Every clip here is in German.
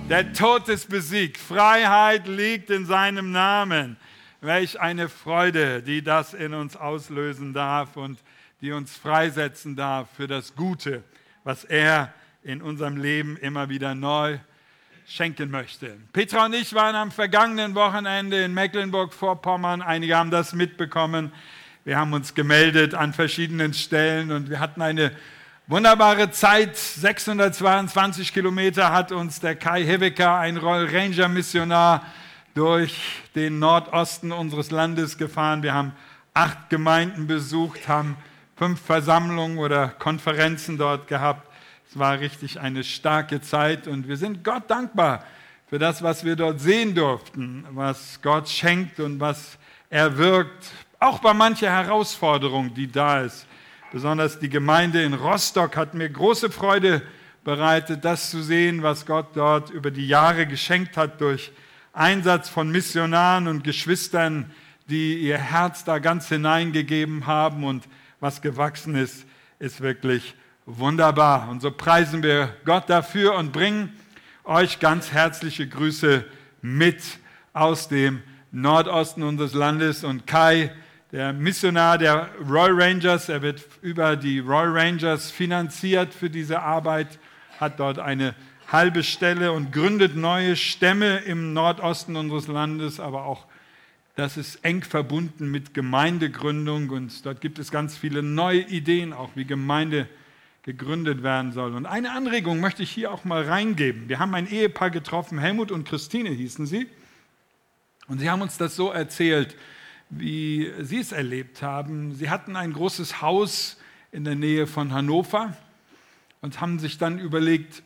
Der Tod ist besiegt. Freiheit liegt in seinem Namen. Welch eine Freude, die das in uns auslösen darf und die uns freisetzen darf für das Gute, was er in unserem Leben immer wieder neu schenken möchte. Petra und ich waren am vergangenen Wochenende in Mecklenburg-Vorpommern. Einige haben das mitbekommen. Wir haben uns gemeldet an verschiedenen Stellen und wir hatten eine wunderbare Zeit. 622 Kilometer hat uns der Kai Heveker, ein Royal Ranger Missionar, durch den Nordosten unseres Landes gefahren. Wir haben 8 Gemeinden besucht, haben 5 Versammlungen oder Konferenzen dort gehabt. Es war richtig eine starke Zeit und wir sind Gott dankbar für das, was wir dort sehen durften, was Gott schenkt und was er wirkt, auch bei mancher Herausforderung, die da ist. Besonders die Gemeinde in Rostock hat mir große Freude bereitet, das zu sehen, was Gott dort über die Jahre geschenkt hat durch Einsatz von Missionaren und Geschwistern, die ihr Herz da ganz hineingegeben haben und was gewachsen ist, ist wirklich wunderbar. Und so preisen wir Gott dafür und bringen euch ganz herzliche Grüße mit aus dem Nordosten unseres Landes. Und Kai, der Missionar der Royal Rangers, er wird über die Royal Rangers finanziert für diese Arbeit, hat dort eine halbe Stelle und gründet neue Stämme im Nordosten unseres Landes, aber auch das ist eng verbunden mit Gemeindegründung und dort gibt es ganz viele neue Ideen, auch wie Gemeinde gegründet werden soll. Und eine Anregung möchte ich hier auch mal reingeben. Wir haben ein Ehepaar getroffen, Helmut und Christine hießen sie, und sie haben uns das so erzählt, wie sie es erlebt haben. Sie hatten ein großes Haus in der Nähe von Hannover und haben sich dann überlegt,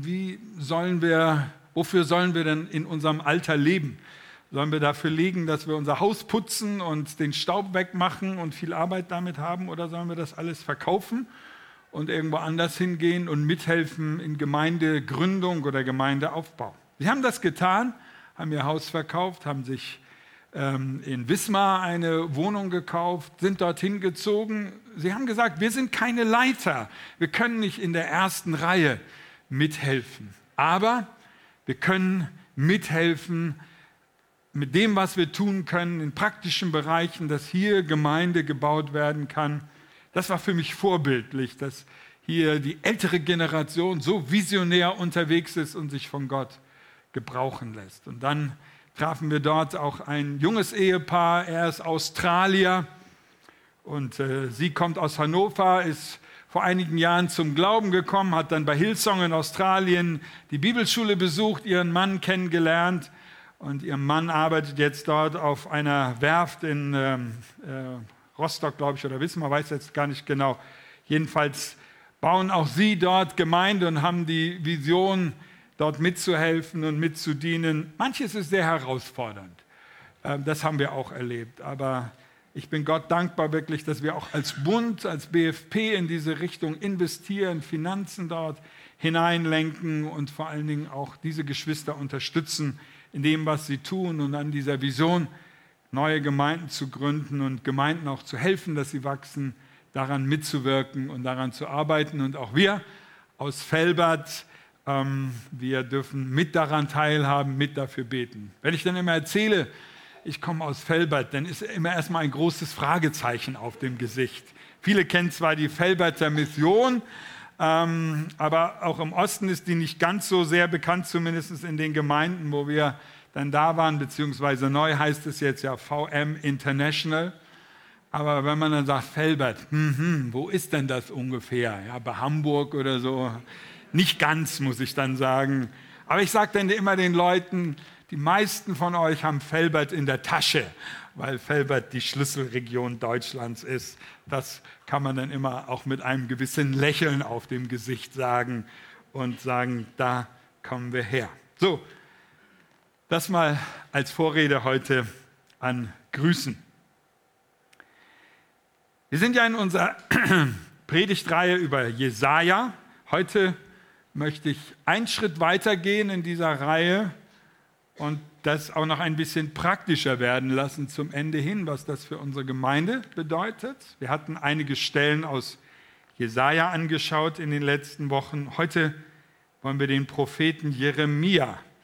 wofür sollen wir denn in unserem Alter leben? Sollen wir dafür legen, dass wir unser Haus putzen und den Staub wegmachen und viel Arbeit damit haben, oder sollen wir das alles verkaufen und irgendwo anders hingehen und mithelfen in Gemeindegründung oder Gemeindeaufbau? Sie haben das getan, haben ihr Haus verkauft, haben sich in Wismar eine Wohnung gekauft, sind dorthin gezogen. Sie haben gesagt, wir sind keine Leiter, wir können nicht in der ersten Reihe mithelfen. Aber wir können mithelfen mit dem, was wir tun können, in praktischen Bereichen, dass hier Gemeinde gebaut werden kann. Das war für mich vorbildlich, dass hier die ältere Generation so visionär unterwegs ist und sich von Gott gebrauchen lässt. Und dann trafen wir dort auch ein junges Ehepaar, er ist Australier und sie kommt aus Hannover, ist vor einigen Jahren zum Glauben gekommen, hat dann bei Hillsong in Australien die Bibelschule besucht, ihren Mann kennengelernt und ihr Mann arbeitet jetzt dort auf einer Werft in Rostock, glaube ich, oder Wismar, weiß jetzt gar nicht genau. Jedenfalls bauen auch sie dort Gemeinde und haben die Vision, dort mitzuhelfen und mitzudienen. Manches ist sehr herausfordernd, das haben wir auch erlebt, aber ich bin Gott dankbar wirklich, dass wir auch als Bund, als BFP in diese Richtung investieren, Finanzen dort hineinlenken und vor allen Dingen auch diese Geschwister unterstützen in dem, was sie tun und an dieser Vision, neue Gemeinden zu gründen und Gemeinden auch zu helfen, dass sie wachsen, daran mitzuwirken und daran zu arbeiten. Und auch wir aus Velbert, wir dürfen mit daran teilhaben, mit dafür beten. Wenn ich dann immer erzähle, ich komme aus Velbert, dann ist immer erstmal ein großes Fragezeichen auf dem Gesicht. Viele kennen zwar die Velberter Mission, aber auch im Osten ist die nicht ganz so sehr bekannt, zumindest in den Gemeinden, wo wir dann da waren, beziehungsweise neu heißt es jetzt ja VM International. Aber wenn man dann sagt, Velbert, wo ist denn das ungefähr? Ja, bei Hamburg oder so? Nicht ganz, muss ich dann sagen. Aber ich sage dann immer den Leuten, die meisten von euch haben Velbert in der Tasche, weil Velbert die Schlüsselregion Deutschlands ist. Das kann man dann immer auch mit einem gewissen Lächeln auf dem Gesicht sagen und sagen, da kommen wir her. So, das mal als Vorrede heute an Grüßen. Wir sind ja in unserer Predigtreihe über Jesaja. Heute möchte ich einen Schritt weiter gehen in dieser Reihe und das auch noch ein bisschen praktischer werden lassen zum Ende hin, was das für unsere Gemeinde bedeutet. Wir hatten einige Stellen aus Jesaja angeschaut in den letzten Wochen. Heute wollen wir den Propheten Jeremia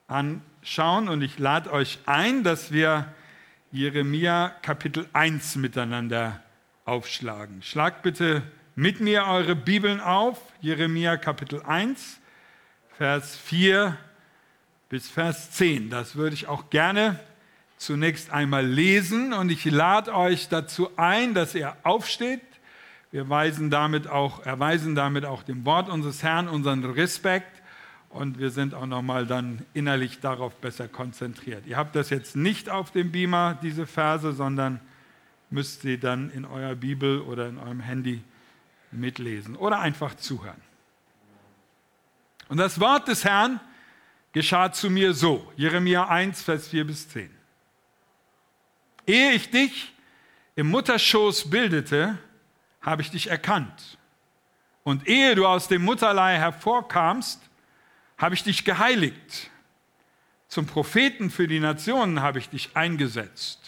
anschauen und ich lade euch ein, dass wir Jeremia Kapitel 1 miteinander aufschlagen. Schlagt bitte mit mir eure Bibeln auf, Jeremia Kapitel 1, Vers 4 bis Vers 10. Das würde ich auch gerne zunächst einmal lesen und ich lade euch dazu ein, dass ihr aufsteht. Wir erweisen damit auch dem Wort unseres Herrn unseren Respekt und wir sind auch nochmal dann innerlich darauf besser konzentriert. Ihr habt das jetzt nicht auf dem Beamer, diese Verse, sondern müsst sie dann in eurer Bibel oder in eurem Handy mitlesen oder einfach zuhören. Und das Wort des Herrn geschah zu mir so, Jeremia 1, Vers 4 bis 10. Ehe ich dich im Mutterschoß bildete, habe ich dich erkannt. Und ehe du aus dem Mutterleib hervorkamst, habe ich dich geheiligt. Zum Propheten für die Nationen habe ich dich eingesetzt.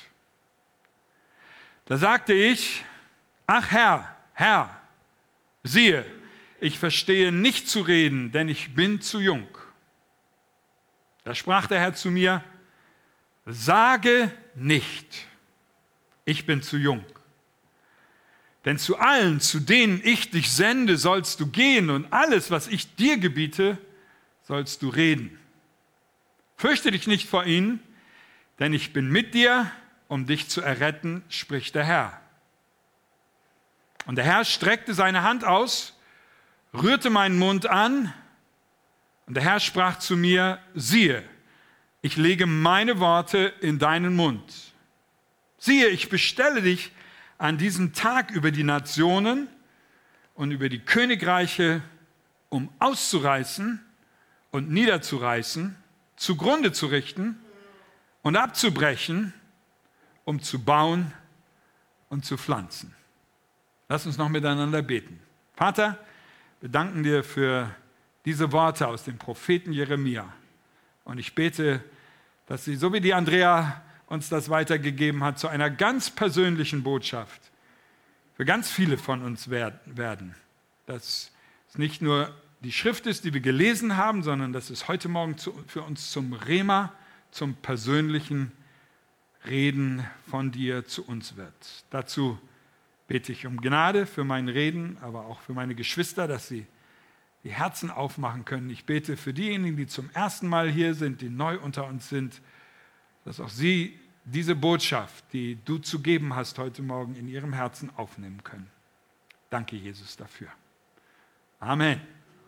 Da sagte ich, ach Herr, Herr, siehe, ich verstehe nicht zu reden, denn ich bin zu jung. Da sprach der Herr zu mir, sage nicht, ich bin zu jung. Denn zu allen, zu denen ich dich sende, sollst du gehen und alles, was ich dir gebiete, sollst du reden. Fürchte dich nicht vor ihnen, denn ich bin mit dir, um dich zu erretten, spricht der Herr. Und der Herr streckte seine Hand aus, rührte meinen Mund an, und der Herr sprach zu mir, siehe, ich lege meine Worte in deinen Mund. Siehe, ich bestelle dich an diesem Tag über die Nationen und über die Königreiche, um auszureißen und niederzureißen, zugrunde zu richten und abzubrechen, um zu bauen und zu pflanzen. Lass uns noch miteinander beten. Vater, wir danken dir für diese Worte aus dem Propheten Jeremia. Und ich bete, dass sie, so wie die Andrea uns das weitergegeben hat, zu einer ganz persönlichen Botschaft für ganz viele von uns werden. Dass es nicht nur die Schrift ist, die wir gelesen haben, sondern dass es heute Morgen für uns zum Rema, zum persönlichen Reden von dir zu uns wird. Dazu bete ich um Gnade für mein Reden, aber auch für meine Geschwister, dass sie die Herzen aufmachen können. Ich bete für diejenigen, die zum ersten Mal hier sind, die neu unter uns sind, dass auch sie diese Botschaft, die du zu geben hast heute Morgen, in ihrem Herzen aufnehmen können. Danke, Jesus, dafür. Amen.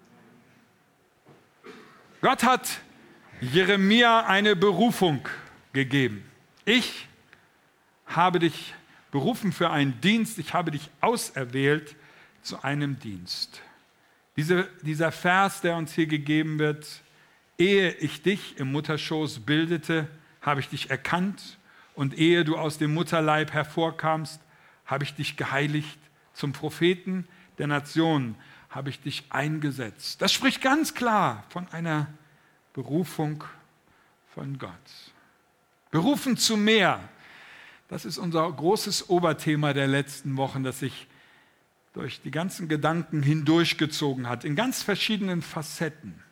Gott hat Jeremia eine Berufung gegeben. Ich habe dich berufen für einen Dienst, ich habe dich auserwählt zu einem Dienst. Dieser Vers, der uns hier gegeben wird, ehe ich dich im Mutterschoß bildete, habe ich dich erkannt und ehe du aus dem Mutterleib hervorkamst, habe ich dich geheiligt. Zum Propheten der Nationen habe ich dich eingesetzt. Das spricht ganz klar von einer Berufung von Gott. Berufen zu mehr, das ist unser großes Oberthema der letzten Wochen, das sich durch die ganzen Gedanken hindurchgezogen hat, in ganz verschiedenen Facetten.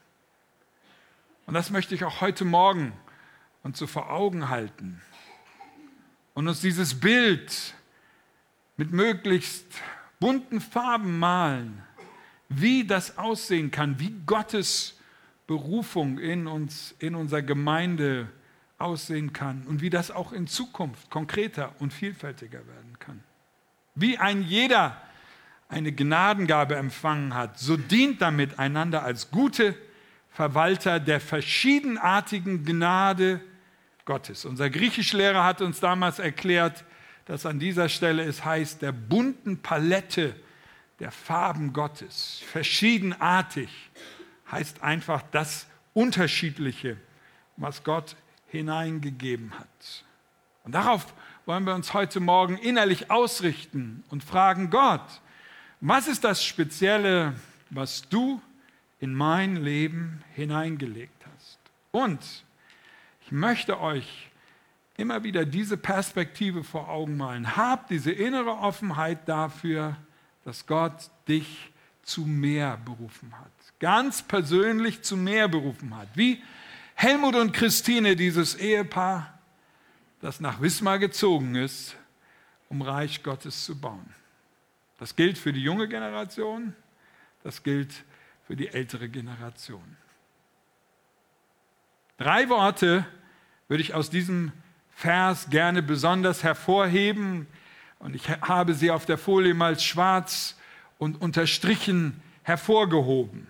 Und das möchte ich auch heute Morgen uns so vor Augen halten und uns dieses Bild mit möglichst bunten Farben malen, wie das aussehen kann, wie Gottes Berufung in uns, in unserer Gemeinde aussehen kann und wie das auch in Zukunft konkreter und vielfältiger werden kann. Wie ein jeder eine Gnadengabe empfangen hat, so dient damit einander als gute Verwalter der verschiedenartigen Gnade Gottes. Unser Griechischlehrer hat uns damals erklärt, dass an dieser Stelle es heißt, der bunten Palette der Farben Gottes. Verschiedenartig heißt einfach das Unterschiedliche, was Gott hineingegeben hat. Und darauf wollen wir uns heute Morgen innerlich ausrichten und fragen, Gott, was ist das Spezielle, was du in mein Leben hineingelegt hast? Und ich möchte euch immer wieder diese Perspektive vor Augen malen. Habt diese innere Offenheit dafür, dass Gott dich zu mehr berufen hat. Ganz persönlich zu mehr berufen hat. Wie Helmut und Christine, dieses Ehepaar, das nach Wismar gezogen ist, um Reich Gottes zu bauen. Das gilt für die junge Generation, das gilt für die ältere Generation. 3 Worte würde ich aus diesem Vers gerne besonders hervorheben. Und ich habe sie auf der Folie mal schwarz und unterstrichen hervorgehoben.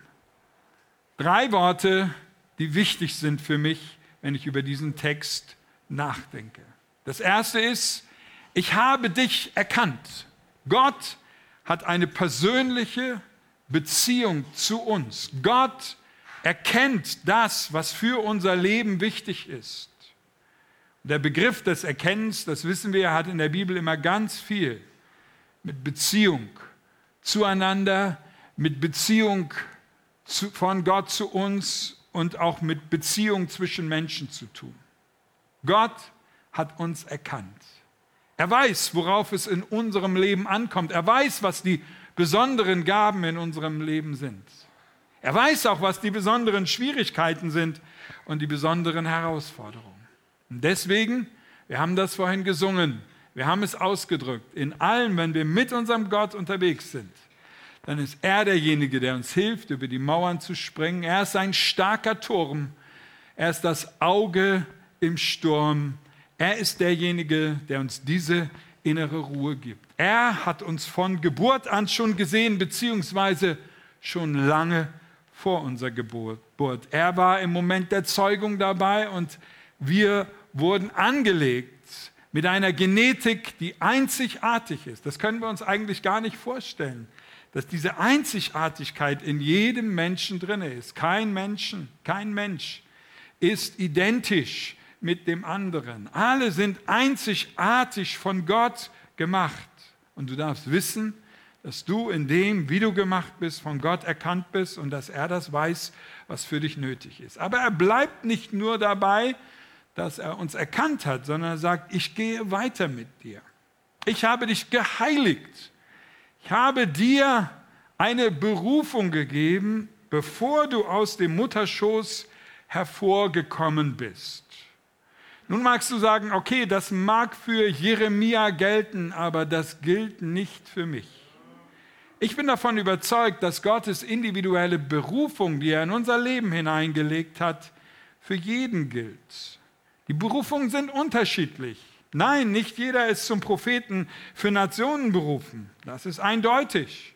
3 Worte, die wichtig sind für mich, wenn ich über diesen Text nachdenke. Das erste ist, ich habe dich erkannt. Gott hat eine persönliche Beziehung zu uns. Gott erkennt das, was für unser Leben wichtig ist. Der Begriff des Erkennens, das wissen wir, hat in der Bibel immer ganz viel mit Beziehung zueinander, mit Beziehung von Gott zu uns und auch mit Beziehung zwischen Menschen zu tun. Gott hat uns erkannt. Er weiß, worauf es in unserem Leben ankommt. Er weiß, was die besonderen Gaben in unserem Leben sind. Er weiß auch, was die besonderen Schwierigkeiten sind und die besonderen Herausforderungen. Und deswegen, wir haben das vorhin gesungen, wir haben es ausgedrückt, in allem, wenn wir mit unserem Gott unterwegs sind, dann ist er derjenige, der uns hilft, über die Mauern zu springen. Er ist ein starker Turm. Er ist das Auge im Sturm. Er ist derjenige, der uns diese innere Ruhe gibt. Er hat uns von Geburt an schon gesehen, beziehungsweise schon lange vor unserer Geburt. Er war im Moment der Zeugung dabei und wir wurden angelegt mit einer Genetik, die einzigartig ist. Das können wir uns eigentlich gar nicht vorstellen, dass diese Einzigartigkeit in jedem Menschen drin ist. Kein Mensch ist identisch mit dem anderen. Alle sind einzigartig von Gott gemacht. Und du darfst wissen, dass du in dem, wie du gemacht bist, von Gott erkannt bist und dass er das weiß, was für dich nötig ist. Aber er bleibt nicht nur dabei, dass er uns erkannt hat, sondern er sagt, ich gehe weiter mit dir. Ich habe dich geheiligt. Ich habe dir eine Berufung gegeben, bevor du aus dem Mutterschoß hervorgekommen bist. Nun magst du sagen, okay, das mag für Jeremia gelten, aber das gilt nicht für mich. Ich bin davon überzeugt, dass Gottes individuelle Berufung, die er in unser Leben hineingelegt hat, für jeden gilt. Die Berufungen sind unterschiedlich. Nein, nicht jeder ist zum Propheten für Nationen berufen. Das ist eindeutig.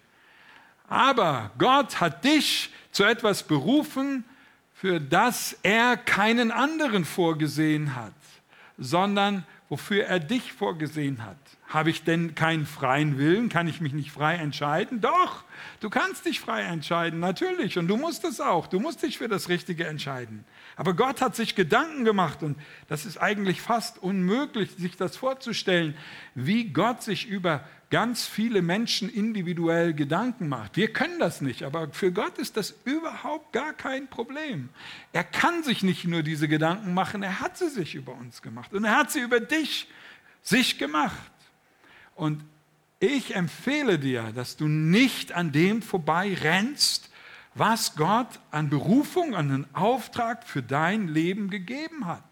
Aber Gott hat dich zu etwas berufen, für das er keinen anderen vorgesehen hat, sondern wofür er dich vorgesehen hat. Habe ich denn keinen freien Willen? Kann ich mich nicht frei entscheiden? Doch, du kannst dich frei entscheiden, natürlich. Und du musst es auch. Du musst dich für das Richtige entscheiden. Aber Gott hat sich Gedanken gemacht und das ist eigentlich fast unmöglich, sich das vorzustellen, wie Gott sich über ganz viele Menschen individuell Gedanken macht. Wir können das nicht, aber für Gott ist das überhaupt gar kein Problem. Er kann sich nicht nur diese Gedanken machen, er hat sie sich über uns gemacht und er hat sie über dich sich gemacht. Und ich empfehle dir, dass du nicht an dem vorbei rennst, was Gott an Berufung, an einen Auftrag für dein Leben gegeben hat.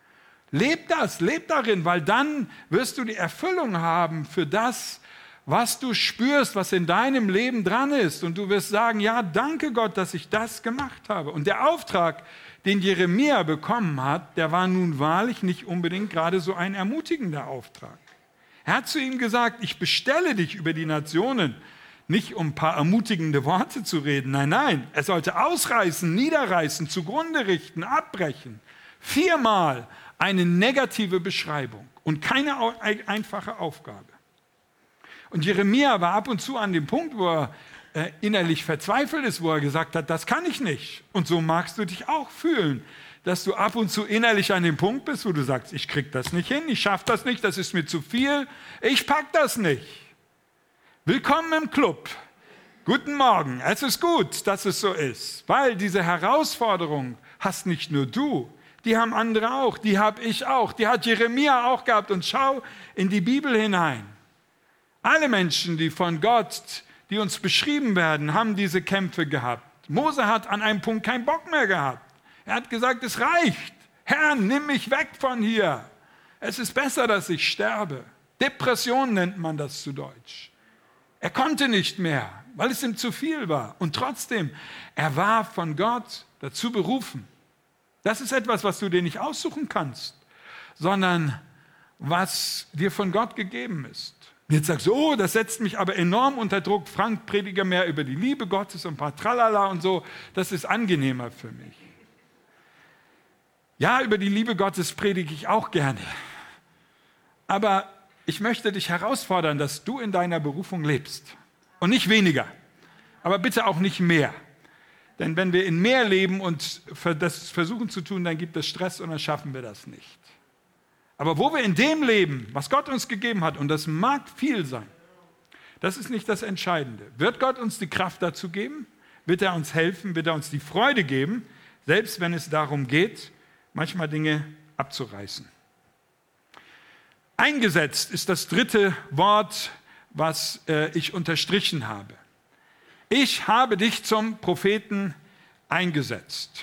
Leb das, leb darin, weil dann wirst du die Erfüllung haben für das, was du spürst, was in deinem Leben dran ist. Und du wirst sagen, ja, danke Gott, dass ich das gemacht habe. Und der Auftrag, den Jeremia bekommen hat, der war nun wahrlich nicht unbedingt gerade so ein ermutigender Auftrag. Er hat zu ihm gesagt, ich bestelle dich über die Nationen, nicht um ein paar ermutigende Worte zu reden. Nein, nein, er sollte ausreißen, niederreißen, zugrunde richten, abbrechen. 4-mal eine negative Beschreibung und keine einfache Aufgabe. Und Jeremia war ab und zu an dem Punkt, wo er innerlich verzweifelt ist, wo er gesagt hat, das kann ich nicht. Und so magst du dich auch fühlen, dass du ab und zu innerlich an dem Punkt bist, wo du sagst, ich krieg das nicht hin, ich schaffe das nicht, das ist mir zu viel, ich pack das nicht. Willkommen im Club. Guten Morgen. Es ist gut, dass es so ist, weil diese Herausforderung hast nicht nur du, die haben andere auch, die habe ich auch, die hat Jeremia auch gehabt. Und schau in die Bibel hinein. Alle Menschen, die von Gott, die uns beschrieben werden, haben diese Kämpfe gehabt. Mose hat an einem Punkt keinen Bock mehr gehabt. Er hat gesagt, es reicht. Herr, nimm mich weg von hier. Es ist besser, dass ich sterbe. Depression nennt man das zu Deutsch. Er konnte nicht mehr, weil es ihm zu viel war. Und trotzdem, er war von Gott dazu berufen. Das ist etwas, was du dir nicht aussuchen kannst, sondern was dir von Gott gegeben ist. Jetzt sagst du, oh, das setzt mich aber enorm unter Druck. Frank, predige mehr über die Liebe Gottes und ein paar Tralala und so. Das ist angenehmer für mich. Ja, über die Liebe Gottes predige ich auch gerne. Aber ich möchte dich herausfordern, dass du in deiner Berufung lebst. Und nicht weniger, aber bitte auch nicht mehr. Denn wenn wir in mehr leben und das versuchen zu tun, dann gibt es Stress und dann schaffen wir das nicht. Aber wo wir in dem leben, was Gott uns gegeben hat, und das mag viel sein, das ist nicht das Entscheidende. Wird Gott uns die Kraft dazu geben? Wird er uns helfen? Wird er uns die Freude geben? Selbst wenn es darum geht, manchmal Dinge abzureißen. Eingesetzt ist das dritte Wort, was ich unterstrichen habe. Ich habe dich zum Propheten eingesetzt.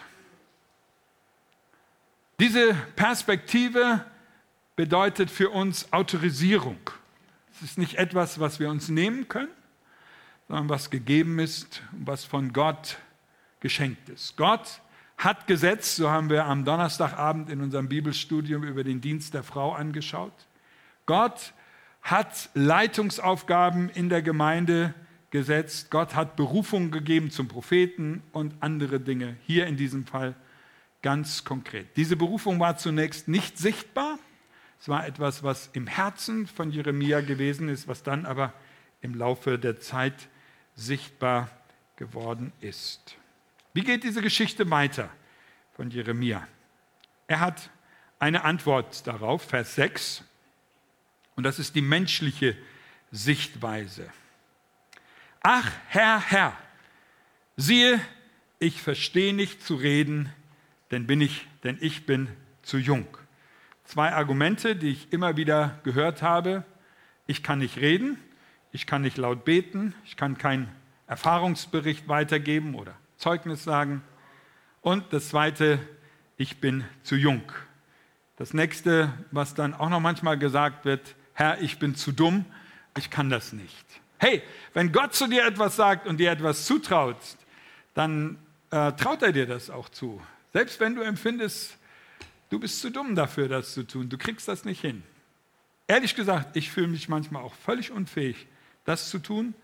Diese Perspektive bedeutet für uns Autorisierung. Es ist nicht etwas, was wir uns nehmen können, sondern was gegeben ist und was von Gott geschenkt ist. Gott hat gesetzt, so haben wir am Donnerstagabend in unserem Bibelstudium über den Dienst der Frau angeschaut. Gott hat Leitungsaufgaben in der Gemeinde gesetzt. Gott hat Berufung gegeben zum Propheten und andere Dinge. Hier in diesem Fall ganz konkret. Diese Berufung war zunächst nicht sichtbar. Es war etwas, was im Herzen von Jeremia gewesen ist, was dann aber im Laufe der Zeit sichtbar geworden ist. Wie geht diese Geschichte weiter von Jeremia? Er hat eine Antwort darauf, Vers 6. Und das ist die menschliche Sichtweise. Ach, Herr, Herr, siehe, ich verstehe nicht zu reden, denn ich bin zu jung. 2 Argumente, die ich immer wieder gehört habe. Ich kann nicht reden, ich kann nicht laut beten, ich kann keinen Erfahrungsbericht weitergeben oder Zeugnis sagen. Und das Zweite, ich bin zu jung. Das Nächste, was dann auch noch manchmal gesagt wird, Herr, ich bin zu dumm, ich kann das nicht. Hey, wenn Gott zu dir etwas sagt und dir etwas zutraut, dann traut er dir das auch zu. Selbst wenn du empfindest, du bist zu dumm dafür, das zu tun. Du kriegst das nicht hin. Ehrlich gesagt, ich fühle mich manchmal auch völlig unfähig, das zu tun,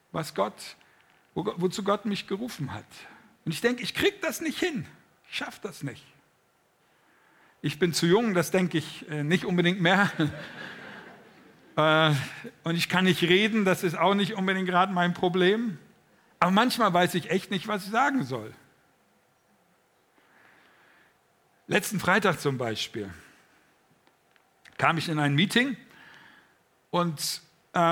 wozu Gott mich gerufen hat. Und ich denke, ich kriege das nicht hin. Ich schaffe das nicht. Ich bin zu jung, das denke ich nicht unbedingt mehr. Und ich kann nicht reden, das ist auch nicht unbedingt gerade mein Problem. Aber manchmal weiß ich echt nicht, was ich sagen soll. Letzten Freitag zum Beispiel kam ich in ein Meeting und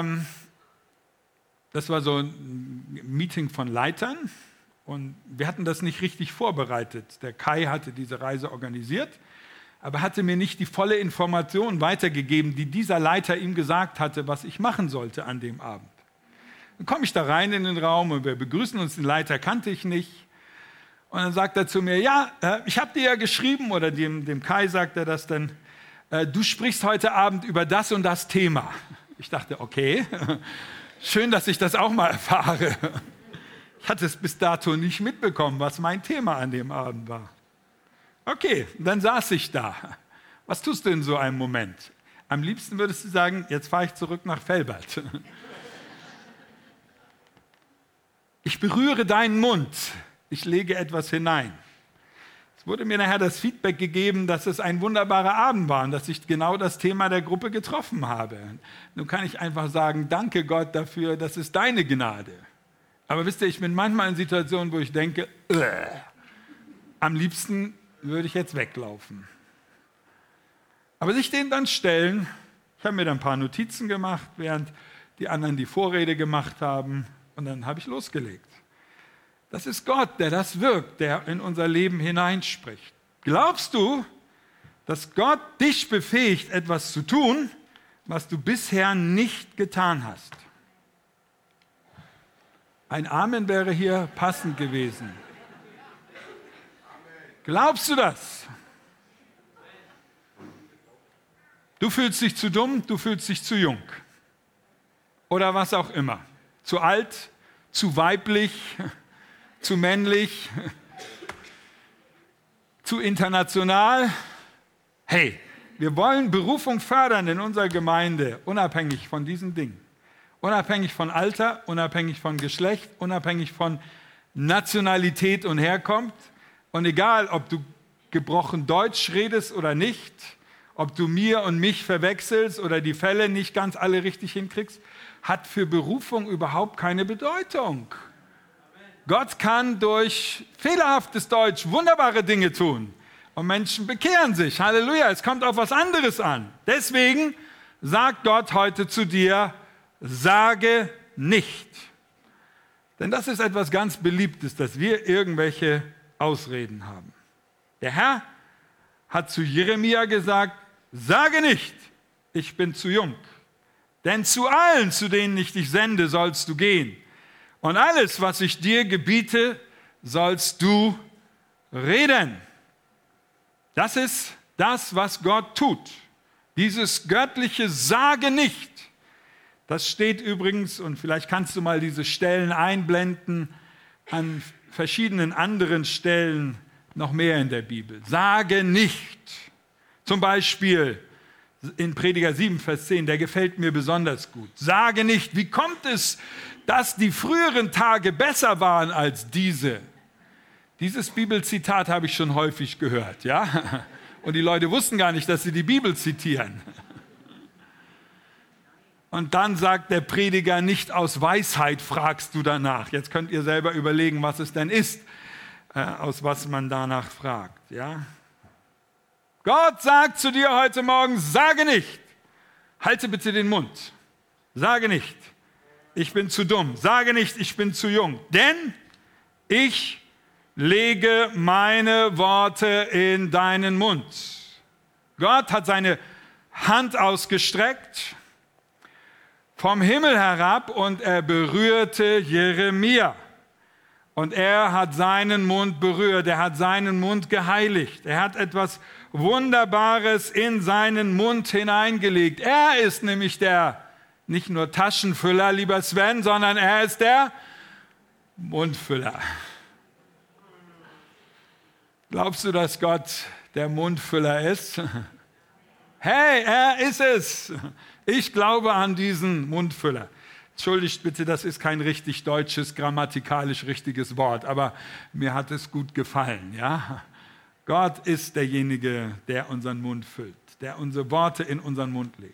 das war so ein Meeting von Leitern und wir hatten das nicht richtig vorbereitet. Der Kai hatte diese Reise organisiert, aber hatte mir nicht die volle Information weitergegeben, die dieser Leiter ihm gesagt hatte, was ich machen sollte an dem Abend. Dann komme ich da rein in den Raum und wir begrüßen uns, den Leiter kannte ich nicht. Und dann sagt er zu mir, ja, ich habe dir ja geschrieben, oder dem Kai sagt er das dann, du sprichst heute Abend über das und das Thema. Ich dachte, okay, schön, dass ich das auch mal erfahre. Ich hatte es bis dato nicht mitbekommen, was mein Thema an dem Abend war. Okay, dann saß ich da. Was tust du in so einem Moment? Am liebsten würdest du sagen, jetzt fahre ich zurück nach Velbert. Ich berühre deinen Mund. Ich lege etwas hinein. Es wurde mir nachher das Feedback gegeben, dass es ein wunderbarer Abend war und dass ich genau das Thema der Gruppe getroffen habe. Nun kann ich einfach sagen, danke Gott dafür, das ist deine Gnade. Aber wisst ihr, ich bin manchmal in Situationen, wo ich denke, am liebsten würde ich jetzt weglaufen. Aber sich denen dann stellen, ich habe mir dann ein paar Notizen gemacht, während die anderen die Vorrede gemacht haben und dann habe ich losgelegt. Das ist Gott, der das wirkt, der in unser Leben hineinspricht. Glaubst du, dass Gott dich befähigt, etwas zu tun, was du bisher nicht getan hast? Ein Amen wäre hier passend gewesen. Glaubst du das? Du fühlst dich zu dumm, du fühlst dich zu jung. Oder was auch immer. Zu alt, zu weiblich, zu männlich, zu international. Hey, wir wollen Berufung fördern in unserer Gemeinde, unabhängig von diesen Dingen. Unabhängig von Alter, unabhängig von Geschlecht, unabhängig von Nationalität und Herkunft. Und egal, ob du gebrochen Deutsch redest oder nicht, ob du mir und mich verwechselst oder die Fälle nicht ganz alle richtig hinkriegst, hat für Berufung überhaupt keine Bedeutung. Gott kann durch fehlerhaftes Deutsch wunderbare Dinge tun und Menschen bekehren sich. Halleluja, es kommt auf was anderes an. Deswegen sagt Gott heute zu dir, sage nicht. Denn das ist etwas ganz Beliebtes, dass wir irgendwelche Ausreden haben. Der Herr hat zu Jeremia gesagt, sage nicht, ich bin zu jung. Denn zu allen, zu denen ich dich sende, sollst du gehen. Und alles, was ich dir gebiete, sollst du reden. Das ist das, was Gott tut. Dieses göttliche Sage nicht. Das steht übrigens, und vielleicht kannst du mal diese Stellen einblenden, an verschiedenen anderen Stellen noch mehr in der Bibel. Sage nicht. Zum Beispiel in Prediger 7, Vers 10, der gefällt mir besonders gut. Sage nicht, wie kommt es, dass die früheren Tage besser waren als diese? Dieses Bibelzitat habe ich schon häufig gehört, ja? Und die Leute wussten gar nicht, dass sie die Bibel zitieren. Und dann sagt der Prediger, nicht aus Weisheit fragst du danach. Jetzt könnt ihr selber überlegen, was es denn ist, aus was man danach fragt, ja? Gott sagt zu dir heute Morgen, sage nicht. Halte bitte den Mund. Sage nicht, ich bin zu dumm. Sage nicht, ich bin zu jung. Denn ich lege meine Worte in deinen Mund. Gott hat seine Hand ausgestreckt vom Himmel herab und er berührte Jeremia. Und er hat seinen Mund berührt, er hat seinen Mund geheiligt. Er hat etwas Wunderbares in seinen Mund hineingelegt. Er ist nämlich der, nicht nur Taschenfüller, lieber Sven, sondern er ist der Mundfüller. Glaubst du, dass Gott der Mundfüller ist? Hey, er ist es. Ich glaube an diesen Mundfüller. Entschuldigt bitte, das ist kein richtig deutsches, grammatikalisch richtiges Wort, aber mir hat es gut gefallen, ja? Gott ist derjenige, der unseren Mund füllt, der unsere Worte in unseren Mund legt.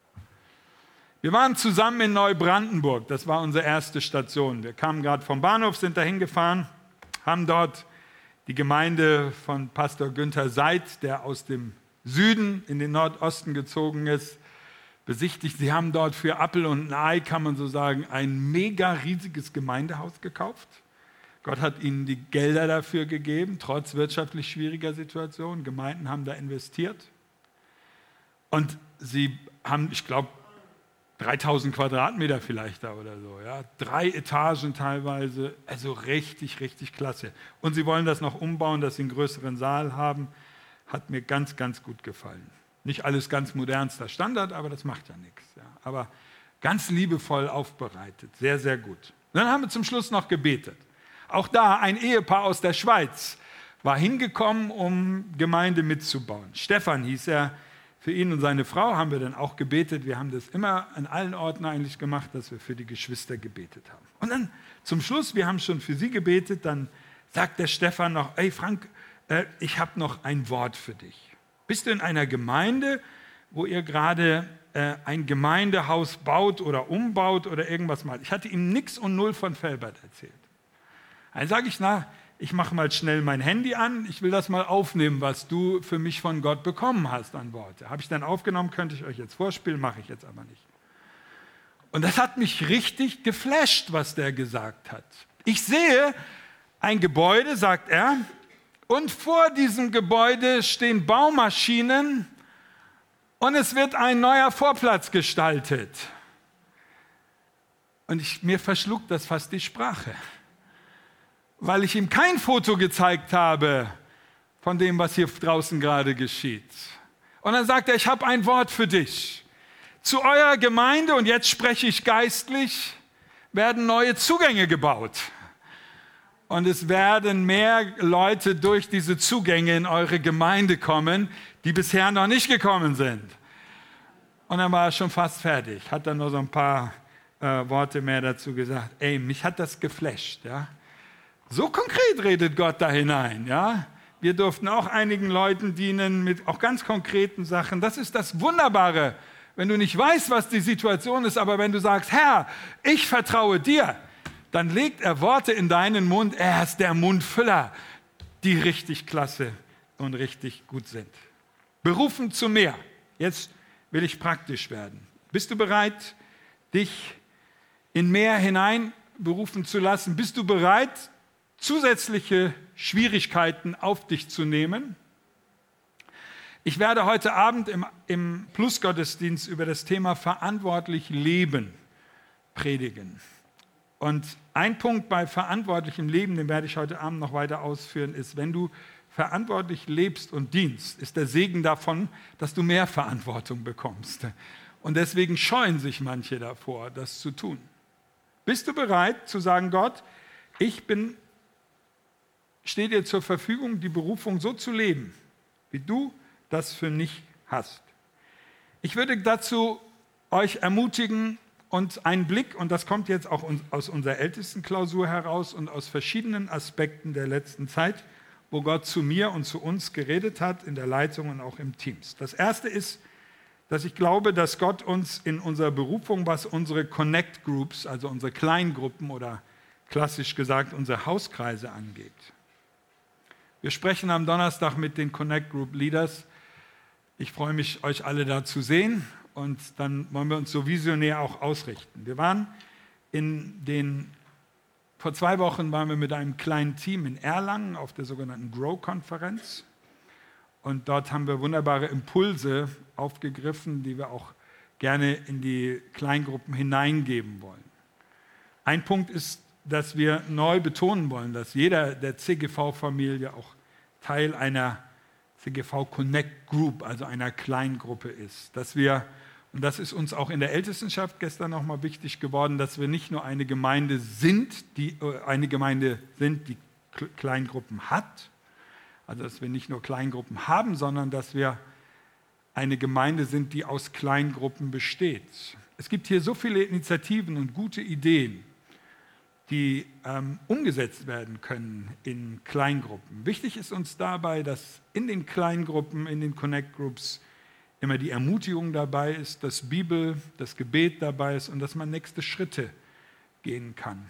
Wir waren zusammen in Neubrandenburg, das war unsere erste Station. Wir kamen gerade vom Bahnhof, sind dahin gefahren, haben dort die Gemeinde von Pastor Günther Seid, der aus dem Süden in den Nordosten gezogen ist, besichtigt. Sie haben dort für Appel und ein Ei, kann man so sagen, ein mega riesiges Gemeindehaus gekauft. Gott hat ihnen die Gelder dafür gegeben, trotz wirtschaftlich schwieriger Situationen. Gemeinden haben da investiert. Und sie haben, ich glaube, 3000 Quadratmeter vielleicht da oder so. Ja? 3 Etagen teilweise, also richtig, richtig klasse. Und sie wollen das noch umbauen, dass sie einen größeren Saal haben. Hat mir ganz, ganz gut gefallen. Nicht alles ganz modernster Standard, aber das macht ja nichts. Ja. Aber ganz liebevoll aufbereitet, sehr, sehr gut. Und dann haben wir zum Schluss noch gebetet. Auch da ein Ehepaar aus der Schweiz war hingekommen, um Gemeinde mitzubauen. Stefan hieß er. Für ihn und seine Frau haben wir dann auch gebetet. Wir haben das immer an allen Orten eigentlich gemacht, dass wir für die Geschwister gebetet haben. Und dann zum Schluss, wir haben schon für sie gebetet, dann sagt der Stefan noch, ey Frank, ich habe noch ein Wort für dich. Bist du in einer Gemeinde, wo ihr gerade ein Gemeindehaus baut oder umbaut oder irgendwas mal? Ich hatte ihm nichts und null von Felbert erzählt. Dann sage ich, ich mache mal schnell mein Handy an, ich will das mal aufnehmen, was du für mich von Gott bekommen hast an Worte. Habe ich dann aufgenommen, könnte ich euch jetzt vorspielen, mache ich jetzt aber nicht. Und das hat mich richtig geflasht, was der gesagt hat. Ich sehe ein Gebäude, sagt er, und vor diesem Gebäude stehen Baumaschinen und es wird ein neuer Vorplatz gestaltet. Und mir verschlug das fast die Sprache, weil ich ihm kein Foto gezeigt habe von dem, was hier draußen gerade geschieht. Und dann sagt er, ich habe ein Wort für dich. Zu eurer Gemeinde, und jetzt spreche ich geistlich, werden neue Zugänge gebaut. Und es werden mehr Leute durch diese Zugänge in eure Gemeinde kommen, die bisher noch nicht gekommen sind. Und dann war er schon fast fertig, hat dann noch so ein paar Worte mehr dazu gesagt. Ey, mich hat das geflasht. Ja? So konkret redet Gott da hinein. Ja? Wir durften auch einigen Leuten dienen mit auch ganz konkreten Sachen. Das ist das Wunderbare, wenn du nicht weißt, was die Situation ist, aber wenn du sagst, Herr, ich vertraue dir, dann legt er Worte in deinen Mund. Er ist der Mundfüller, die richtig klasse und richtig gut sind. Berufen zu mehr. Jetzt will ich praktisch werden. Bist du bereit, dich in mehr hinein berufen zu lassen? Bist du bereit, zusätzliche Schwierigkeiten auf dich zu nehmen? Ich werde heute Abend im Plusgottesdienst über das Thema verantwortlich leben predigen. Und ein Punkt bei verantwortlichem Leben, den werde ich heute Abend noch weiter ausführen, ist, wenn du verantwortlich lebst und dienst, ist der Segen davon, dass du mehr Verantwortung bekommst. Und deswegen scheuen sich manche davor, das zu tun. Bist du bereit zu sagen, Gott, stehe dir zur Verfügung, die Berufung so zu leben, wie du das für mich hast? Ich würde dazu euch ermutigen und einen Blick, und das kommt jetzt auch aus unserer Ältestenklausur heraus und aus verschiedenen Aspekten der letzten Zeit, wo Gott zu mir und zu uns geredet hat, in der Leitung und auch im Teams. Das erste ist, dass ich glaube, dass Gott uns in unserer Berufung, was unsere Connect Groups, also unsere Kleingruppen oder klassisch gesagt unsere Hauskreise angeht. Wir sprechen am Donnerstag mit den Connect Group Leaders. Ich freue mich, euch alle da zu sehen, und dann wollen wir uns so visionär auch ausrichten. Vor 2 Wochen waren wir mit einem kleinen Team in Erlangen auf der sogenannten Grow-Konferenz. Und dort haben wir wunderbare Impulse aufgegriffen, die wir auch gerne in die Kleingruppen hineingeben wollen. Ein Punkt ist, dass wir neu betonen wollen, dass jeder der CGV-Familie auch Teil einer CGV Connect Group, also einer Kleingruppe ist. Und das ist uns auch in der Ältestenschaft gestern nochmal wichtig geworden, dass wir nicht nur eine Gemeinde sind, die Kleingruppen hat, also dass wir nicht nur Kleingruppen haben, sondern dass wir eine Gemeinde sind, die aus Kleingruppen besteht. Es gibt hier so viele Initiativen und gute Ideen, die umgesetzt werden können in Kleingruppen. Wichtig ist uns dabei, dass in den Kleingruppen, in den Connect Groups immer die Ermutigung dabei ist, dass das Gebet dabei ist und dass man nächste Schritte gehen kann.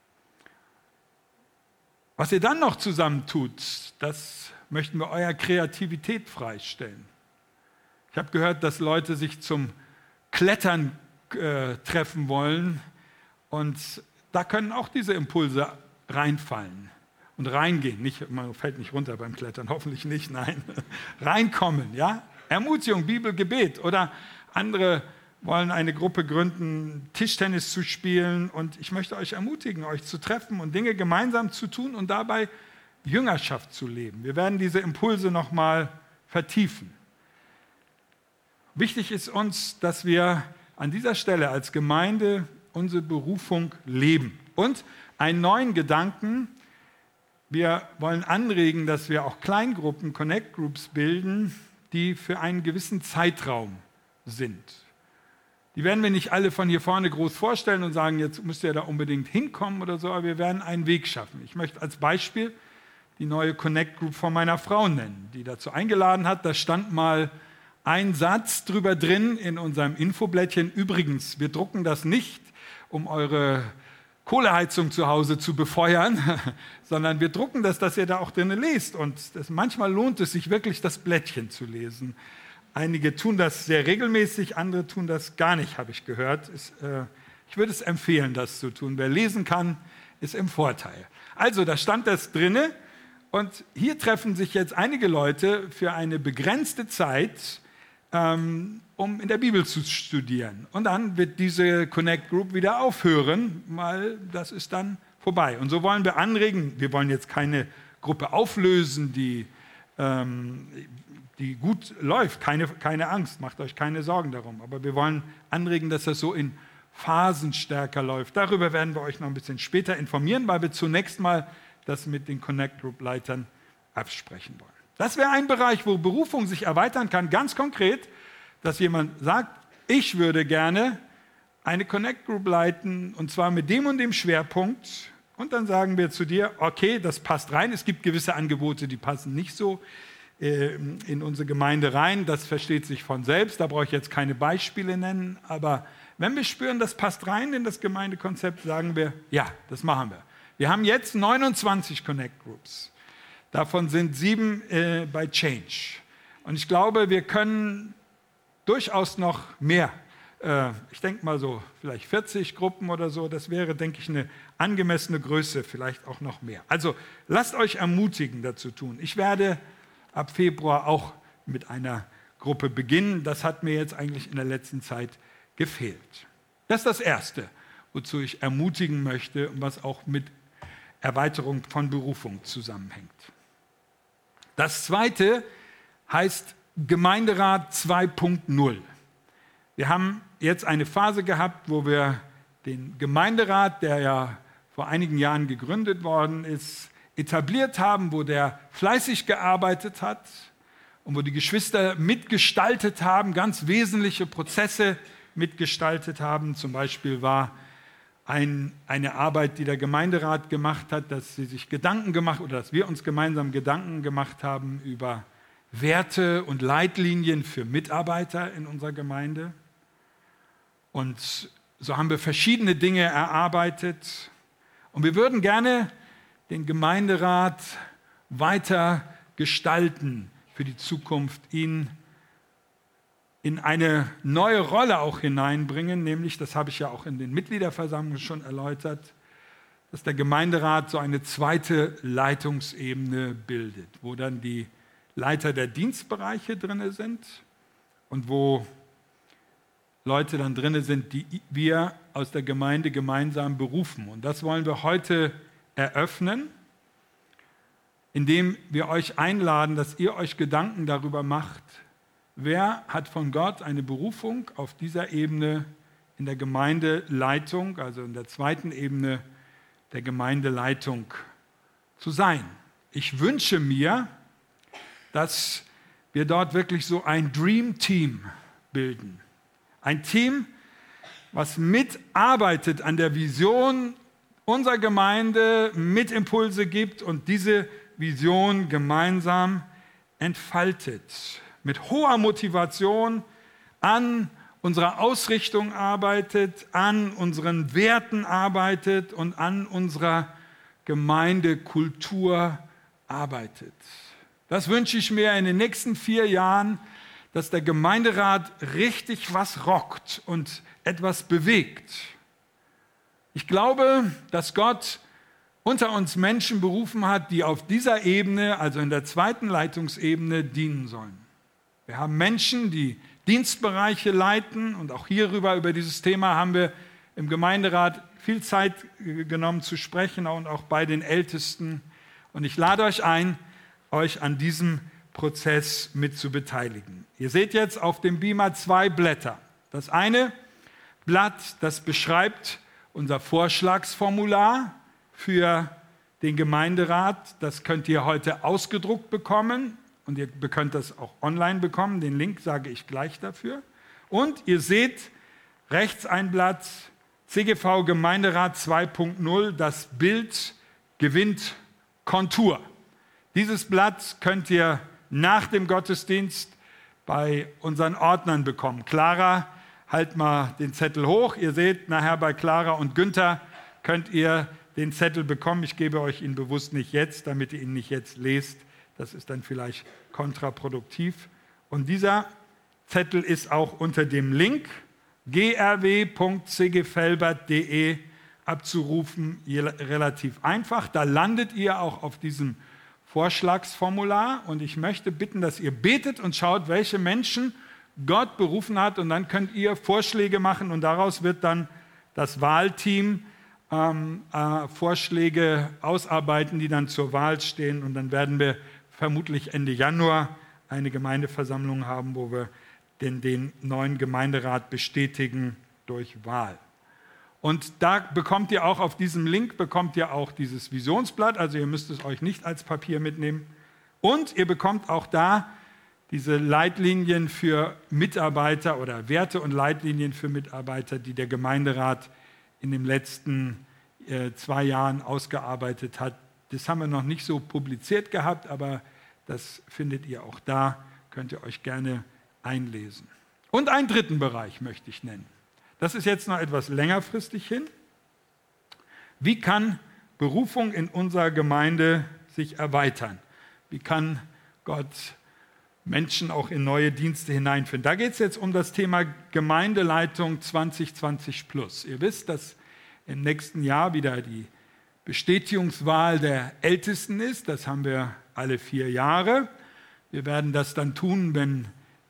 Was ihr dann noch zusammen tut, das möchten wir eurer Kreativität freistellen. Ich habe gehört, dass Leute sich zum Klettern treffen wollen, und da können auch diese Impulse reinfallen und reingehen. Man fällt nicht runter beim Klettern, hoffentlich nicht, nein. Reinkommen, ja? Ermutigung, Bibel, Gebet. Oder andere wollen eine Gruppe gründen, Tischtennis zu spielen. Und ich möchte euch ermutigen, euch zu treffen und Dinge gemeinsam zu tun und dabei Jüngerschaft zu leben. Wir werden diese Impulse nochmal vertiefen. Wichtig ist uns, dass wir an dieser Stelle als Gemeinde unsere Berufung leben. Und einen neuen Gedanken: Wir wollen anregen, dass wir auch Kleingruppen, Connect Groups bilden, die für einen gewissen Zeitraum sind. Die werden wir nicht alle von hier vorne groß vorstellen und sagen, jetzt müsst ihr da unbedingt hinkommen oder so, aber wir werden einen Weg schaffen. Ich möchte als Beispiel die neue Connect Group von meiner Frau nennen, die dazu eingeladen hat. Da stand mal ein Satz drüber drin in unserem Infoblättchen. Übrigens, wir drucken das nicht, um eure Kohleheizung zu Hause zu befeuern, sondern wir drucken das, dass ihr da auch drin lest. Und manchmal lohnt es sich wirklich, das Blättchen zu lesen. Einige tun das sehr regelmäßig, andere tun das gar nicht, habe ich gehört. Ich würde es empfehlen, das zu tun. Wer lesen kann, ist im Vorteil. Also, da stand das drinne, und hier treffen sich jetzt einige Leute für eine begrenzte Zeit, um in der Bibel zu studieren. Und dann wird diese Connect Group wieder aufhören, weil das ist dann vorbei. Und so wollen wir anregen, wir wollen jetzt keine Gruppe auflösen, die die gut läuft. Keine Angst, macht euch keine Sorgen darum. Aber wir wollen anregen, dass das so in Phasen stärker läuft. Darüber werden wir euch noch ein bisschen später informieren, weil wir zunächst mal das mit den Connect Group Leitern absprechen wollen. Das wäre ein Bereich, wo Berufung sich erweitern kann, ganz konkret, dass jemand sagt, ich würde gerne eine Connect Group leiten und zwar mit dem und dem Schwerpunkt. Und dann sagen wir zu dir, okay, das passt rein. Es gibt gewisse Angebote, die passen nicht so in unsere Gemeinde rein. Das versteht sich von selbst. Da brauche ich jetzt keine Beispiele nennen. Aber wenn wir spüren, das passt rein in das Gemeindekonzept, sagen wir, ja, das machen wir. Wir haben jetzt 29 Connect Groups. Davon sind 7 bei Change. Und ich glaube, wir können durchaus noch mehr. Ich denke mal so, vielleicht 40 Gruppen oder so. Das wäre, denke ich, eine angemessene Größe, vielleicht auch noch mehr. Also lasst euch ermutigen, dazu tun. Ich werde ab Februar auch mit einer Gruppe beginnen. Das hat mir jetzt eigentlich in der letzten Zeit gefehlt. Das ist das Erste, wozu ich ermutigen möchte und was auch mit Erweiterung von Berufung zusammenhängt. Das Zweite heißt Gemeinderat 2.0. Wir haben jetzt eine Phase gehabt, wo wir den Gemeinderat, der ja vor einigen Jahren gegründet worden ist, etabliert haben, wo der fleißig gearbeitet hat und wo die Geschwister mitgestaltet haben, ganz wesentliche Prozesse mitgestaltet haben. Zum Beispiel war eine Arbeit, die der Gemeinderat gemacht hat, dass sie sich Gedanken gemacht oder dass wir uns gemeinsam Gedanken gemacht haben über Werte und Leitlinien für Mitarbeiter in unserer Gemeinde. Und so haben wir verschiedene Dinge erarbeitet. Und wir würden gerne den Gemeinderat weiter gestalten für die Zukunft, ihn in eine neue Rolle auch hineinbringen, nämlich, das habe ich ja auch in den Mitgliederversammlungen schon erläutert, dass der Gemeinderat so eine zweite Leitungsebene bildet, wo dann die Leiter der Dienstbereiche drin sind und wo Leute dann drin sind, die wir aus der Gemeinde gemeinsam berufen. Und das wollen wir heute eröffnen, indem wir euch einladen, dass ihr euch Gedanken darüber macht, wer hat von Gott eine Berufung auf dieser Ebene in der Gemeindeleitung, also in der zweiten Ebene der Gemeindeleitung zu sein. Ich wünsche mir, dass wir dort wirklich so ein Dream Team bilden. Ein Team, was mitarbeitet an der Vision unserer Gemeinde, mit Impulse gibt und diese Vision gemeinsam entfaltet. Mit hoher Motivation an unserer Ausrichtung arbeitet, an unseren Werten arbeitet und an unserer Gemeindekultur arbeitet. Das wünsche ich mir in den nächsten 4 Jahren, dass der Gemeinderat richtig was rockt und etwas bewegt. Ich glaube, dass Gott unter uns Menschen berufen hat, die auf dieser Ebene, also in der zweiten Leitungsebene, dienen sollen. Wir haben Menschen, die Dienstbereiche leiten und auch hierüber, über dieses Thema haben wir im Gemeinderat viel Zeit genommen zu sprechen und auch bei den Ältesten. Und ich lade euch ein, euch an diesem Prozess mit zu beteiligen. Ihr seht jetzt auf dem Beamer 2 Blätter. Das eine Blatt, das beschreibt unser Vorschlagsformular für den Gemeinderat. Das könnt ihr heute ausgedruckt bekommen und ihr könnt das auch online bekommen. Den Link sage ich gleich dafür. Und ihr seht rechts ein Blatt, CGV Gemeinderat 2.0, das Bild gewinnt Kontur. Dieses Blatt könnt ihr nach dem Gottesdienst bei unseren Ordnern bekommen. Clara, halt mal den Zettel hoch. Ihr seht, nachher bei Clara und Günther könnt ihr den Zettel bekommen. Ich gebe euch ihn bewusst nicht jetzt, damit ihr ihn nicht jetzt lest. Das ist dann vielleicht kontraproduktiv. Und dieser Zettel ist auch unter dem Link grw.cgfelbert.de abzurufen, relativ einfach. Da landet ihr auch auf diesem Vorschlagsformular und ich möchte bitten, dass ihr betet und schaut, welche Menschen Gott berufen hat und dann könnt ihr Vorschläge machen und daraus wird dann das Wahlteam Vorschläge ausarbeiten, die dann zur Wahl stehen und dann werden wir vermutlich Ende Januar eine Gemeindeversammlung haben, wo wir den neuen Gemeinderat bestätigen durch Wahl. Und da bekommt ihr auch auf diesem Link auch dieses Visionsblatt, also ihr müsst es euch nicht als Papier mitnehmen. Und ihr bekommt auch da diese Leitlinien für Mitarbeiter oder Werte und Leitlinien für Mitarbeiter, die der Gemeinderat in den letzten 2 Jahren ausgearbeitet hat. Das haben wir noch nicht so publiziert gehabt, aber das findet ihr auch da, könnt ihr euch gerne einlesen. Und einen dritten Bereich möchte ich nennen. Das ist jetzt noch etwas längerfristig hin. Wie kann Berufung in unserer Gemeinde sich erweitern? Wie kann Gott Menschen auch in neue Dienste hineinführen? Da geht es jetzt um das Thema Gemeindeleitung 2020 plus. Ihr wisst, dass im nächsten Jahr wieder die Bestätigungswahl der Ältesten ist. Das haben wir alle 4 Jahre. Wir werden das dann tun, wenn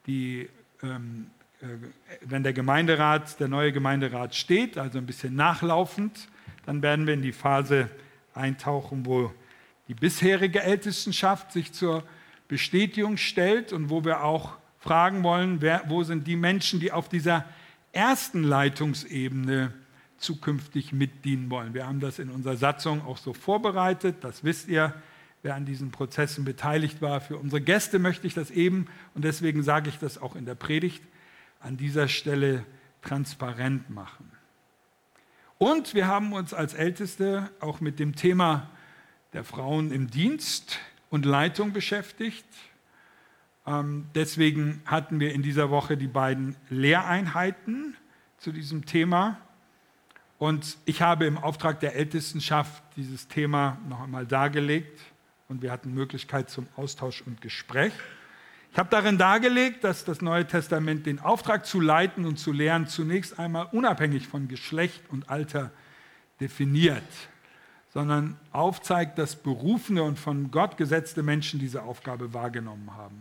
der Gemeinderat, der neue Gemeinderat steht, also ein bisschen nachlaufend. Dann werden wir in die Phase eintauchen, wo die bisherige Ältestenschaft sich zur Bestätigung stellt und wo wir auch fragen wollen, wo sind die Menschen, die auf dieser ersten Leitungsebene zukünftig mitdienen wollen. Wir haben das in unserer Satzung auch so vorbereitet, das wisst ihr, wer an diesen Prozessen beteiligt war. Für unsere Gäste möchte ich das eben, und deswegen sage ich das auch in der Predigt, an dieser Stelle transparent machen. Und wir haben uns als Älteste auch mit dem Thema der Frauen im Dienst und Leitung beschäftigt. Deswegen hatten wir in dieser Woche die beiden Lehreinheiten zu diesem Thema. Und ich habe im Auftrag der Ältestenschaft dieses Thema noch einmal dargelegt und wir hatten Möglichkeit zum Austausch und Gespräch. Ich habe darin dargelegt, dass das Neue Testament den Auftrag zu leiten und zu lehren zunächst einmal unabhängig von Geschlecht und Alter definiert, sondern aufzeigt, dass berufene und von Gott gesetzte Menschen diese Aufgabe wahrgenommen haben.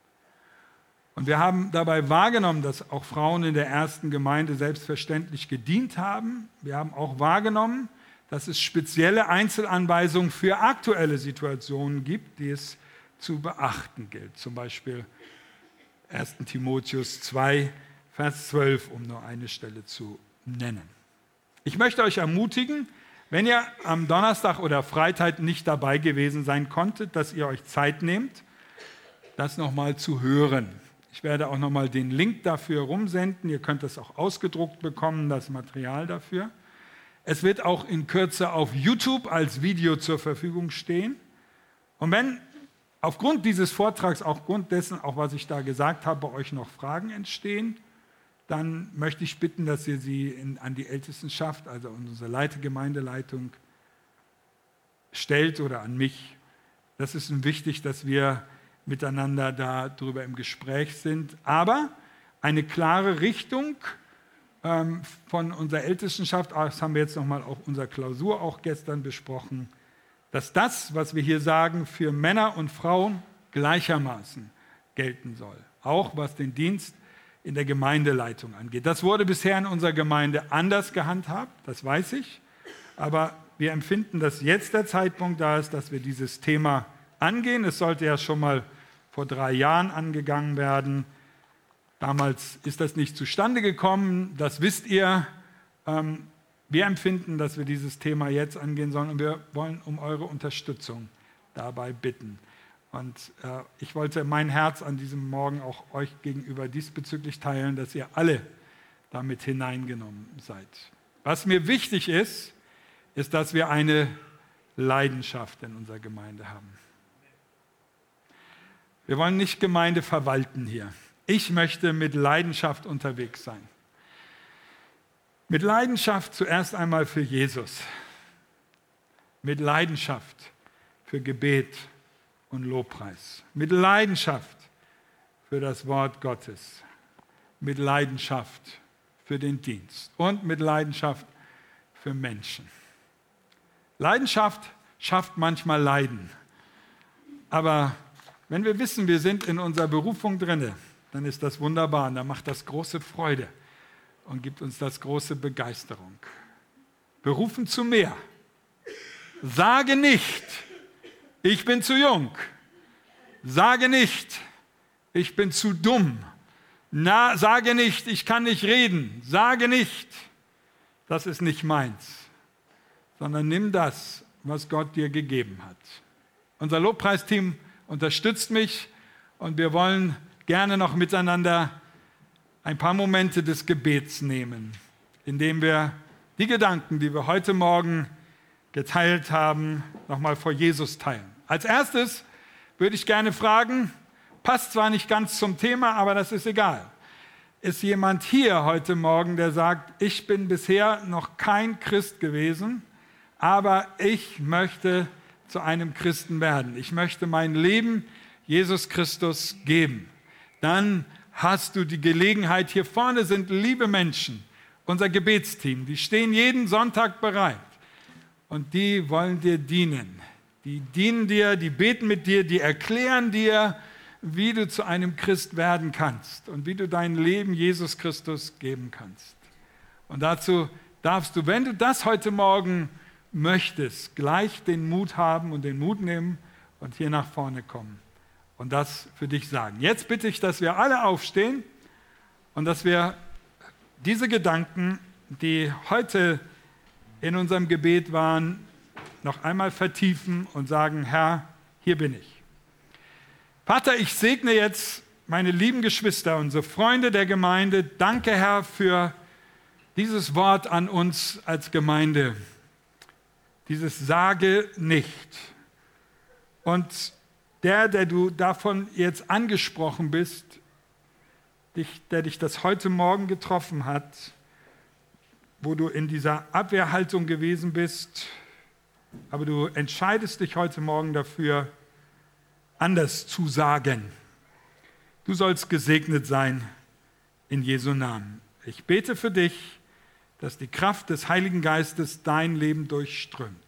Und wir haben dabei wahrgenommen, dass auch Frauen in der ersten Gemeinde selbstverständlich gedient haben. Wir haben auch wahrgenommen, dass es spezielle Einzelanweisungen für aktuelle Situationen gibt, die es zu beachten gilt. Zum Beispiel 1. Timotheus 2, Vers 12, um nur eine Stelle zu nennen. Ich möchte euch ermutigen, wenn ihr am Donnerstag oder Freitag nicht dabei gewesen sein konntet, dass ihr euch Zeit nehmt, das nochmal zu hören. Ich werde auch nochmal den Link dafür rumsenden. Ihr könnt das auch ausgedruckt bekommen, das Material dafür. Es wird auch in Kürze auf YouTube als Video zur Verfügung stehen. Und wenn aufgrund dieses Vortrags, aufgrund dessen, auch was ich da gesagt habe, bei euch noch Fragen entstehen, dann möchte ich bitten, dass ihr sie an die Ältestenschaft, also an unsere Gemeindeleitung, stellt oder an mich. Das ist wichtig, dass wir miteinander darüber im Gespräch sind. Aber eine klare Richtung von unserer Ältestenschaft, das haben wir jetzt nochmal auf unserer Klausur auch gestern besprochen, dass das, was wir hier sagen, für Männer und Frauen gleichermaßen gelten soll. Auch was den Dienst in der Gemeindeleitung angeht. Das wurde bisher in unserer Gemeinde anders gehandhabt, das weiß ich. Aber wir empfinden, dass jetzt der Zeitpunkt da ist, dass wir dieses Thema angehen. Es sollte ja schon mal vor 3 Jahren angegangen werden. Damals ist das nicht zustande gekommen, das wisst ihr. Wir empfinden, dass wir dieses Thema jetzt angehen sollen und wir wollen um eure Unterstützung dabei bitten. Und ich wollte mein Herz an diesem Morgen auch euch gegenüber diesbezüglich teilen, dass ihr alle damit hineingenommen seid. Was mir wichtig ist, ist, dass wir eine Leidenschaft in unserer Gemeinde haben. Wir wollen nicht Gemeinde verwalten hier. Ich möchte mit Leidenschaft unterwegs sein. Mit Leidenschaft zuerst einmal für Jesus. Mit Leidenschaft für Gebet und Lobpreis. Mit Leidenschaft für das Wort Gottes. Mit Leidenschaft für den Dienst. Und mit Leidenschaft für Menschen. Leidenschaft schafft manchmal Leiden. Aber wenn wir wissen, wir sind in unserer Berufung drinne, dann ist das wunderbar und dann macht das große Freude und gibt uns das große Begeisterung. Berufen zu mehr. Sage nicht, ich bin zu jung. Sage nicht, ich bin zu dumm. Sage nicht, ich kann nicht reden. Sage nicht, das ist nicht meins. Sondern nimm das, was Gott dir gegeben hat. Unser Lobpreisteam unterstützt mich und wir wollen gerne noch miteinander ein paar Momente des Gebets nehmen, indem wir die Gedanken, die wir heute Morgen geteilt haben, nochmal vor Jesus teilen. Als erstes würde ich gerne fragen, passt zwar nicht ganz zum Thema, aber das ist egal. Ist jemand hier heute Morgen, der sagt, ich bin bisher noch kein Christ gewesen, aber ich möchte zu einem Christen werden. Ich möchte mein Leben Jesus Christus geben. Dann hast du die Gelegenheit, hier vorne sind liebe Menschen, unser Gebetsteam, die stehen jeden Sonntag bereit und die wollen dir dienen. Die dienen dir, die beten mit dir, die erklären dir, wie du zu einem Christ werden kannst und wie du dein Leben Jesus Christus geben kannst. Und dazu darfst du, wenn du das heute Morgen möchtest, gleich den Mut haben und den Mut nehmen und hier nach vorne kommen und das für dich sagen. Jetzt bitte ich, dass wir alle aufstehen und dass wir diese Gedanken, die heute in unserem Gebet waren, noch einmal vertiefen und sagen, Herr, hier bin ich. Vater, ich segne jetzt meine lieben Geschwister, unsere Freunde der Gemeinde. Danke, Herr, für dieses Wort an uns als Gemeinde. Dieses Sage nicht. Und der du davon jetzt angesprochen bist, der dich das heute Morgen getroffen hat, wo du in dieser Abwehrhaltung gewesen bist, aber du entscheidest dich heute Morgen dafür, anders zu sagen. Du sollst gesegnet sein in Jesu Namen. Ich bete für dich, dass die Kraft des Heiligen Geistes dein Leben durchströmt.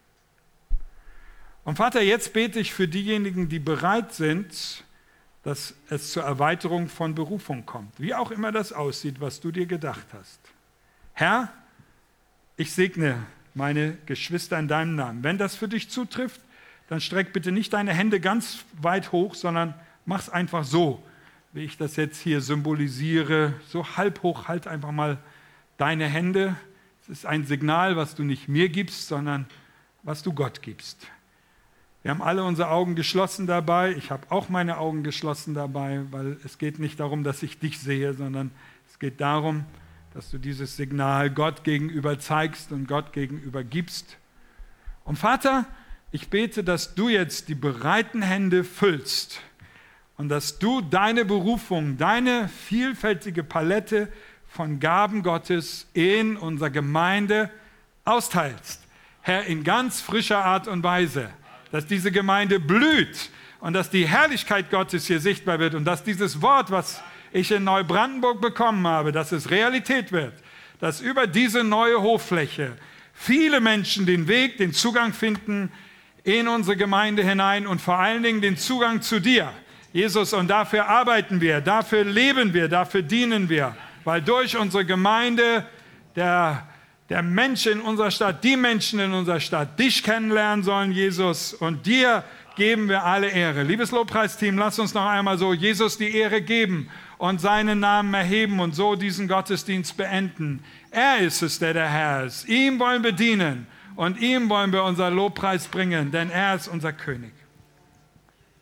Und Vater, jetzt bete ich für diejenigen, die bereit sind, dass es zur Erweiterung von Berufung kommt. Wie auch immer das aussieht, was du dir gedacht hast. Herr, ich segne meine Geschwister in deinem Namen. Wenn das für dich zutrifft, dann streck bitte nicht deine Hände ganz weit hoch, sondern mach es einfach so, wie ich das jetzt hier symbolisiere. So halb hoch, halt einfach mal deine Hände. Es ist ein Signal, was du nicht mir gibst, sondern was du Gott gibst. Wir haben alle unsere Augen geschlossen dabei. Ich habe auch meine Augen geschlossen dabei, weil es geht nicht darum, dass ich dich sehe, sondern es geht darum, dass du dieses Signal Gott gegenüber zeigst und Gott gegenüber gibst. Und Vater, ich bete, dass du jetzt die bereiten Hände füllst und dass du deine Berufung, deine vielfältige Palette von Gaben Gottes in unserer Gemeinde austeilst. Herr, in ganz frischer Art und Weise, dass diese Gemeinde blüht und dass die Herrlichkeit Gottes hier sichtbar wird und dass dieses Wort, was ich in Neubrandenburg bekommen habe, dass es Realität wird, dass über diese neue Hochfläche viele Menschen den Weg, den Zugang finden in unsere Gemeinde hinein und vor allen Dingen den Zugang zu dir, Jesus. Und dafür arbeiten wir, dafür leben wir, dafür dienen wir, weil durch unsere Gemeinde der Mensch in unserer Stadt, die Menschen in unserer Stadt dich kennenlernen sollen, Jesus, und dir geben wir alle Ehre. Liebes Lobpreisteam, lass uns noch einmal so Jesus die Ehre geben und seinen Namen erheben und so diesen Gottesdienst beenden. Er ist es, der Herr ist. Ihm wollen wir dienen und ihm wollen wir unser Lobpreis bringen, denn er ist unser König.